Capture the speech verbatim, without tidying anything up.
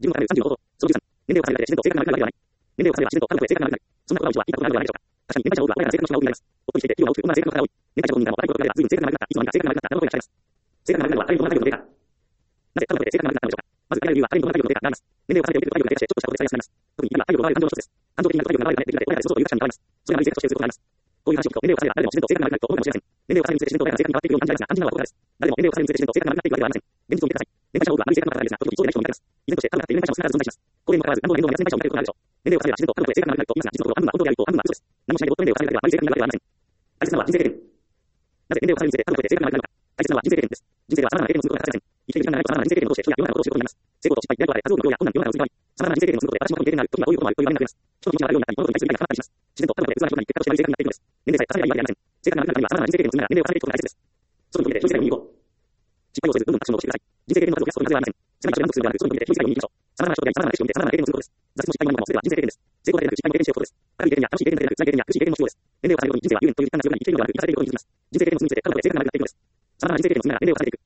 自分の考えるさんじゅうのこと、そのじゅうさん、年齢を重ねられて自然と正確な理解がない。年齢を重ねれば自然と家族で正確な理解がない。そんなことがうちは聞いたことがあるのではないでしょうか。確かに、年配者の多くは親が正確な人が多くなります。夫にしていて、給与が多く、女は正確な方が多い。年配者の本人からも若い頃から随分正確な丸になった、いつの間にか正確な丸になった、などといらっしゃいます。正確な丸になるのは、ある意味どんな体力のデータ。なぜ、家族で正確な丸になったのでしょうか。まず、あらゆる理由は、ある意味どんな体力のデータがあります。年齢を重ねておけると体力が低下して、ちょっとしたことで使いやすくなります。特に今、体力を奪われる感情の一つです。感情的になると体力が流れができるので、親が相続という価値観に変わります。それが生理的としてすることになります。こういう話を聞くと、年齢を重ねれば誰でも自然と正確な丸になると思うかもしれません。年齢を重ねるにつれて自然と親が正確に変わっていくように感じられますが、肝心なのはここからです。誰でも年齢を重ねるにつれて自然と正確な丸になっていくわけではありません。現実を見てください。年配者の多くはあまり正確な方なんですが、時々そうでない人も見られます。依然として、多分なっている年配者も少なからず存在します。これにもかかわらず、何度も年齢を重ねる年配者を見られることがあるでしょう。年齢を重ねれば自然と家族で正確な丸になると言いますが、実のところ多分なっている年配者もいますが、何もしないで夫と年齢を重ねることであまり正確なことが言うと、あんまりそうです。何もしないで夫と年齢を重ねることであまり正確なことがありません。大切なのは人生経験。なぜ年齢を重ねるにつれて家族で正確な丸になるのか。大切なのは人生経験です。人生では様々な経験を積むことが欠かせません。生きている時間が長いと様々な人生経験を通して人や世の中のことを知ることになります。成功と失敗、やりとあれ、数多くの病や困難、世の中の移り変わり、様々な人生経験を積むことで私もこの経験がある、時にはこういうこともあるという場面が増えます。人の気持ちがあるようになったり、物事に対する理解が深まったりします。自然と家族で器な人に結果としてより正確になっていくのです。年齢さえ重ねればいいわけではありません。正確な丸になるためには様々な人生経験を積みながら年齢を重ねていくことが大切です。外に向けて人生を見に行こう。失敗をせず、どんどんアクションを起こしてください。人生経験の数を増やすことにはずではありません。狭い場所で満足するのではなく、外に向けて人生を見に行きましょう。様々な人と出会い、様々な景色を見て、様々な経験をすることです。挫折も失敗も何も全ては人生経験です。成功だけでなく失敗も経験しておくことです。新しい経験や楽しい経験だけでなく、辛い経験や苦しい経験も必要です。年齢を重ねるごとに人生は有限という実感が強くなり、生きているのではなく、生かされていることに気づきます。人生経験を積むにつれて家族で正確な丸になっていくことです。様々な人生経験を積みながら年齢を重ねていく。